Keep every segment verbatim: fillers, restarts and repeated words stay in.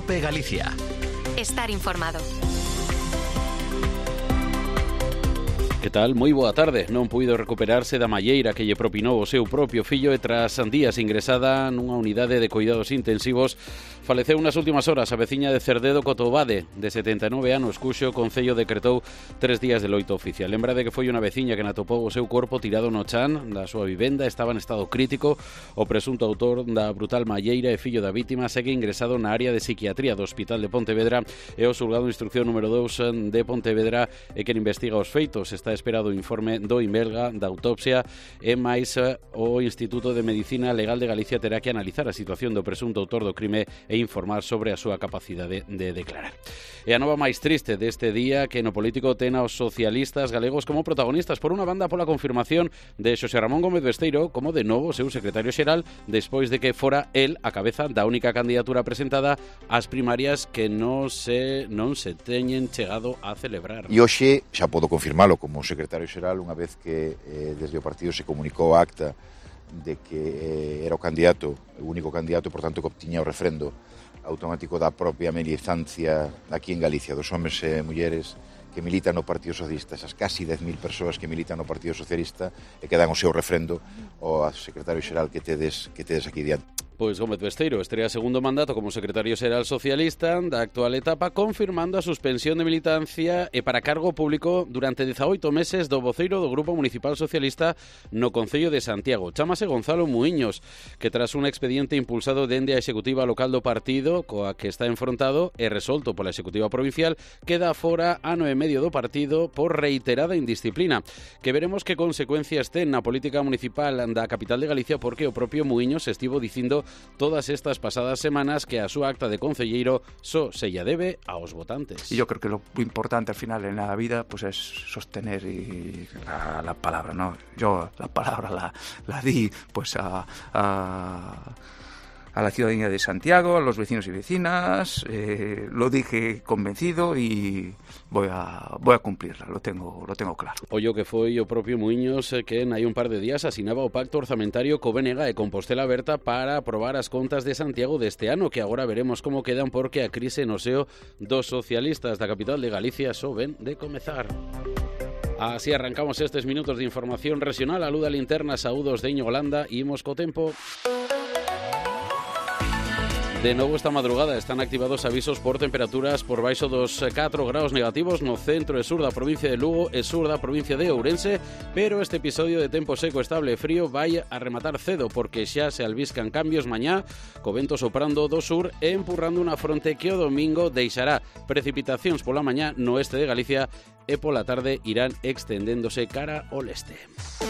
COPE Galicia. Estar informado. Que tal? Moi boa tarde. Non puido recuperarse da malleira que lle propinou o seu propio fillo e tras días ingresada nunha unidade de cuidados intensivos faleceu nas últimas horas a veciña de Cerdedo Cotobade, de setenta e nove anos, cuxo Concello decretou tres días de loito oficial. Lembra de que foi unha veciña que atopou o seu corpo tirado no chan da súa vivenda, estaba en estado crítico. O presunto autor da brutal malleira e fillo da vítima segue ingresado na área de psiquiatría do Hospital de Pontevedra e o xulgado de instrucción número dous de Pontevedra é quen investiga os feitos. Está esperado o informe do IMELGA da autopsia e máis o Instituto de Medicina Legal de Galicia terá que analizar a situación do presunto autor do crime e informar sobre a súa capacidade de declarar. E a nova máis triste deste día que no político ten aos socialistas galegos como protagonistas, por unha banda pola confirmación de Xosé Ramón Gómez Besteiro como de novo seu secretario xeral despois de que fora el a cabeza da única candidatura presentada ás primarias que non se non se teñen chegado a celebrar. E hoxe xa podo confirmalo como secretario xeral unha vez que eh, desde o partido se comunicou a acta de que eh, era o candidato, o único candidato, por tanto que obtiña o refrendo automático da propia militancia aquí en Galicia, dos homes e mulleres que militan no Partido Socialista, esas casi dez mil persoas que militan no Partido Socialista e que dan o seu refrendo ao secretario xeral que tedes, que tedes aquí diante. Pois Gómez Besteiro estrea segundo mandato como secretario xeral socialista da actual etapa, confirmando a suspensión de militancia e para cargo público durante dezaoito meses do voceiro do Grupo Municipal Socialista no Concello de Santiago. Chámase Gonzalo Muiños, que tras un expediente impulsado dende a executiva local do partido, coa que está enfrontado e resolto pola executiva provincial, queda fora ano e medio do partido por reiterada indisciplina, que veremos que consecuencias ten na política municipal da capital de Galicia, porque o propio Muiños estivo dicindo todas estas pasadas semanas que a súa acta de concelleiro só se lla debe aos votantes. Y yo creo que lo importante al final en la vida pues es sostener y la, la palabra, ¿no? Yo la palabra la, la di pues a, a a la ciudadanía de Santiago, a los vecinos y vecinas, eh, lo dije convencido y voy a voy a cumplirla, lo tengo lo tengo claro. Ollo que foi o propio Muiños que hai un par de días asinaba o pacto orzamentario co B N G e Compostela Aberta para aprobar as contas de Santiago deste ano, que agora veremos como quedan porque a crise no seo dos socialistas da capital de Galicia só ven de comezar. Así arrancamos estes minutos de información regional. A Luda Linterna, saúdos de Iño Holanda, imos co tempo. De novo esta madrugada están activados avisos por temperaturas por baixo dos catro graus negativos no centro e sur da provincia de Lugo e sur da provincia de Ourense, pero este episodio de tempo seco, estable e frío vai a rematar cedo porque xa se albiscan cambios mañá, co vento soprando do sur e empurrando unha fronte que o domingo deixará precipitacións pola mañá no oeste de Galicia e pola tarde irán extendéndose cara ao leste.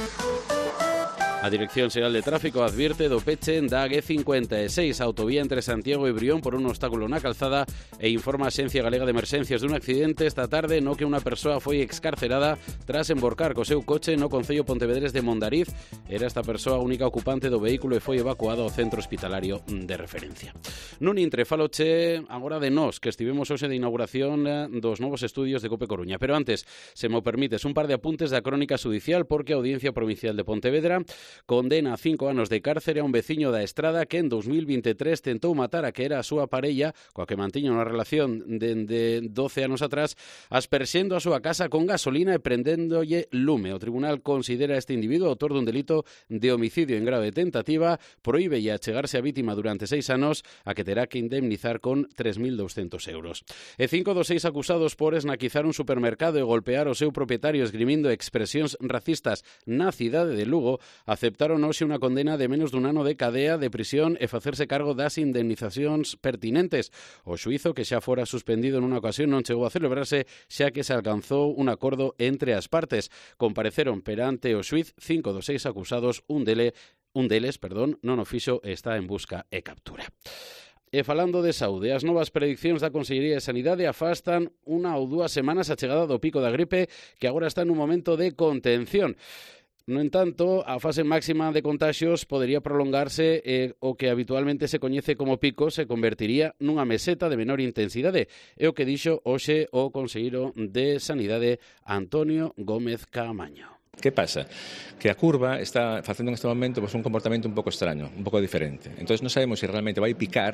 A Dirección Xeral de Tráfico advirte do peche da A cincuenta e seis, autovía entre Santiago e Brión por un obstáculo na calzada, e informa a Axencia Galega de Emerxencias dun accidente esta tarde no que unha persoa foi excarcerada tras emborcar co seu coche no concello pontevedrés de Mondariz. Era esta persoa a única ocupante do vehículo e foi evacuado ao centro hospitalario de referencia. Nun intre, faloche agora de nós, que estivemos hoxe de inauguración dos novos estudios de COPE Coruña. Pero antes, se mo permites, un par de apuntes da crónica judicial, porque a Audiencia Provincial de Pontevedra condena a cinco anos de cárcere a un veciño da Estrada que en dos mil vinte e tres tentou matar a que era a súa parella, coa que mantiña unha relación dende doce anos atrás, asperxendo a súa casa con gasolina e prendéndolle lume. O tribunal considera a este individuo autor dun delito de homicidio en grado de tentativa, prohíbelle achegarse a vítima durante seis anos, a que terá que indemnizar con tres mil douscentos euros. E cinco dos seis acusados por esnaquizar un supermercado e golpear o seu propietario esgrimindo expresións racistas na cidade de Lugo aceptaron hoxe unha condena de menos dun ano de cadea de prisión e facerse cargo das indemnizacións pertinentes. O xuízo, que xa fora suspendido nunha ocasión, non chegou a celebrarse xa que se alcanzou un acordo entre as partes. Compareceron perante o xuíz cinco dos seis acusados, un dele, un deles, perdón, non o fixo e está en busca e captura. E falando de saúde, as novas prediccións da Consellería de Sanidade afastan unha ou dúas semanas a chegada do pico da gripe, que agora está nun momento de contención. No entanto, a fase máxima de contaxios podería prolongarse e o que habitualmente se coñece como pico se convertiría nunha meseta de menor intensidade. É o que dixo hoxe o conselleiro de Sanidade, Antonio Gómez Caamaño. Que pasa? Que a curva está facendo en este momento pues, un comportamento un pouco extraño, un pouco diferente. Entón non sabemos se realmente vai picar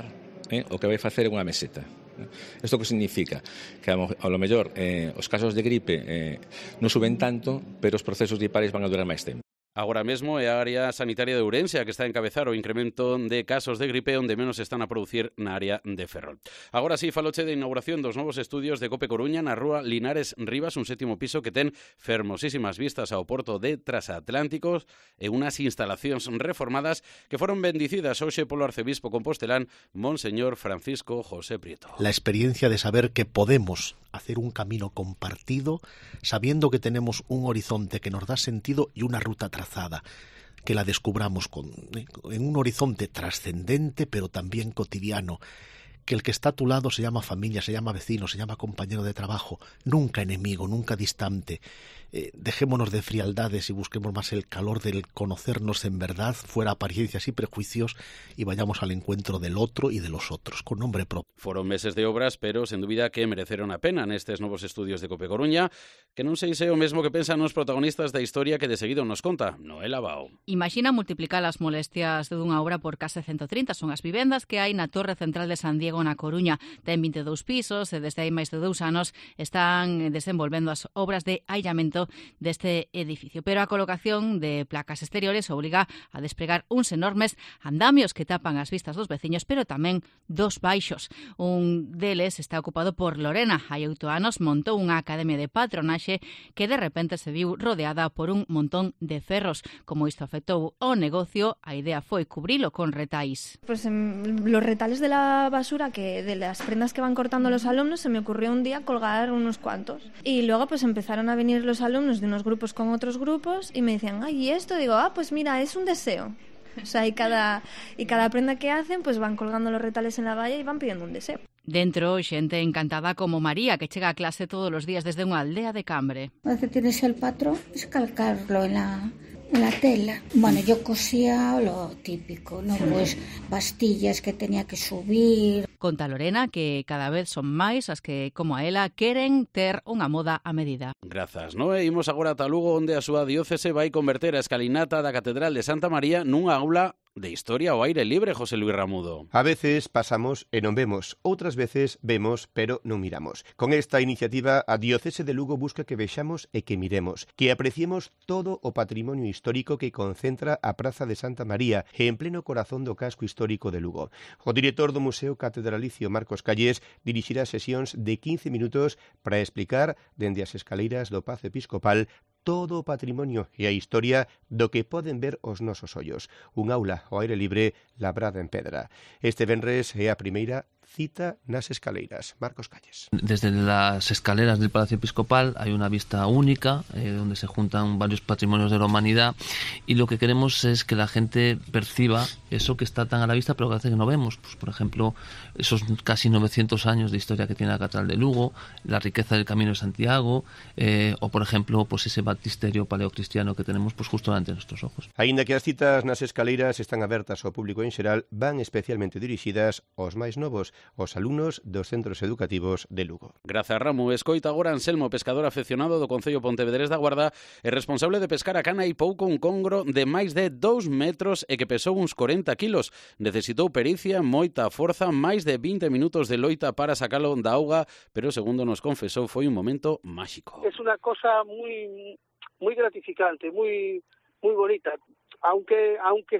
eh, o que vai facer é unha meseta. Isto que significa? Que a lo mellor eh, os casos de gripe eh, non suben tanto, pero os procesos gripales van a durar máis tempo. Agora mesmo é a área sanitaria de Ourense a que está a encabezar o incremento de casos de gripe onde menos están a producir na área de Ferrol. Agora sí, faloche de inauguración dos novos estudios de Cope Coruña na rúa Linares Rivas, un sétimo piso que ten fermosísimas vistas ao porto de Transatlánticos e unhas instalacións reformadas que foron bendicidas hoxe polo arcebispo compostelán Monseñor Francisco José Prieto. La experiencia de saber que podemos hacer un camino compartido, sabiendo que tenemos un horizonte que nos da sentido y una ruta trazada, que la descubramos con, eh, en un horizonte trascendente pero también cotidiano, que el que está a tu lado se llama familia, se llama vecino, se llama compañero de trabajo, nunca enemigo, nunca distante. Eh, dejémonos de frialdades y busquemos más el calor del conocernos en verdad, fuera apariencias y prejuicios, y vayamos al encuentro del otro y de los otros, con nombre propio. Foron meses de obras, pero sen dúbida que mereceron a pena nestes novos estudios de Cope Coruña, que non sei se é o mesmo que pensan os protagonistas da historia que de seguido nos conta Noel Abao. Imagina multiplicar as molestias dunha obra por case ciento trinta, son as vivendas que hai na Torre Central de San Diego na Coruña. Ten vinte e dous pisos e desde hai máis de dous anos están desenvolvendo as obras de aillamento deste edificio. Pero a colocación de placas exteriores obriga a despregar uns enormes andamios que tapan as vistas dos veciños, pero tamén dos baixos. Un deles está ocupado por Lorena. Hai oito anos montou unha academia de patronaxe que de repente se viu rodeada por un montón de ferros. Como isto afectou ao negocio, a idea foi cubrilo con retais. Pues en los retales de la basura, que de las prendas que van cortando los alumnos, se me ocurrió un día colgar unos cuantos. Y luego pues empezaron a venir los alumnos de unos grupos con otros grupos y me decían, ay, ¿y esto? Digo, ah, pues mira, es un deseo. O sea, y cada, y cada prenda que hacen, pues van colgando los retales en la valla y van pidiendo un deseo. Dentro, xente encantada como María, que chega a clase todos los días desde unha aldea de Cambre. Una vez que tienes el patrón, es calcarlo en la, en la tela. Bueno, yo cosía lo típico, ¿no? Pues pastillas que tenía que subir. Conta Lorena que cada vez son máis as que, como a ela, queren ter unha moda a medida. Grazas, non? E imos agora ata Lugo, onde a súa diócese vai converter a escalinata da Catedral de Santa María nunha aula de historia ao aire libre, José Luis Ramudo. A veces pasamos e non vemos, outras veces vemos pero non miramos. Con esta iniciativa, a Diocese de Lugo busca que vexamos e que miremos, que apreciemos todo o patrimonio histórico que concentra a Praza de Santa María en pleno corazón do casco histórico de Lugo. O director do Museo Catedralicio, Marcos Calles, dirixirá sesións de quince minutos para explicar, dende as escaleiras do Pazo Episcopal, todo o patrimonio e a historia do que poden ver os nosos ollos. Un aula ao aire libre labrada en pedra. Este venres é a primeira cita nas escaleiras. Marcos Calles. Desde las escaleras del Palacio Episcopal hay una vista única eh, donde se juntan varios patrimonios de la humanidad y lo que queremos es que la gente perciba eso que está tan a la vista pero que hace que no vemos. Pues, por ejemplo, esos casi novecientos años de historia que tiene la Catedral de Lugo, la riqueza del Camino de Santiago eh, o, por ejemplo, pues ese baptisterio paleocristiano que tenemos pues justo delante de nuestros ojos. Aínda que as citas nas escaleiras están abertas ao público en xeral, van especialmente dirixidas aos máis novos, os alumnos dos centros educativos de Lugo. Grazas, Ramu. Escoita agora Anselmo, pescador afeccionado do Concello Pontevedrés da Guarda e responsable de pescar a cana e pouco un congro de máis de dous metros e que pesou uns corenta kilos. Necesitou pericia, moita forza, máis de vinte minutos de loita para sacalo da auga, pero segundo nos confesou foi un momento máxico. Es una cosa muy muy gratificante, muy muy bonita. Aunque aunque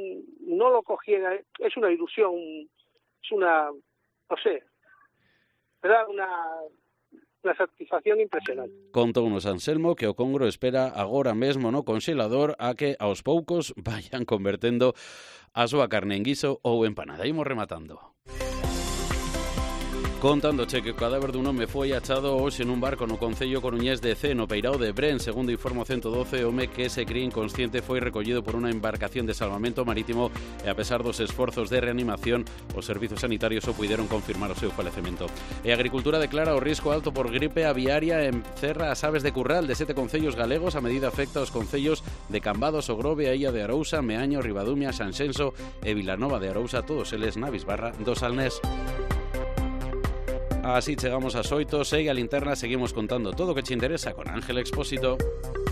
no lo cogiera, es una ilusión, es una no sé, era una, una satisfacción impresionante. Contounos Anselmo que o congro espera agora mesmo no conxelador a que aos poucos vayan convertendo a súa carne en guiso ou empanada. Imos rematando. Contándoche que o cadáver dun home foi achado hoxe nun barco no concello coruñés de Cee, no peirao de Bren. Segundo informa o ciento doce, o home que se cría inconsciente foi recollido por unha embarcación de salvamento marítimo e a pesar dos esforzos de reanimación, os servizos sanitarios só puideron confirmar o seu falecemento. E a Agricultura declara o risco alto por gripe aviaria e encerra as aves de curral de sete concellos galegos. A medida afecta aos concellos de Cambados, Ogrove, a Illa de Arousa, Meaño, Ribadumia, Sanxenxo e Vilanova de Arousa, todos eles na bisbarra do Salnés. Así chegamos ás oito, segue a linterna, seguimos contando todo o que che interesa con Ángel Expósito.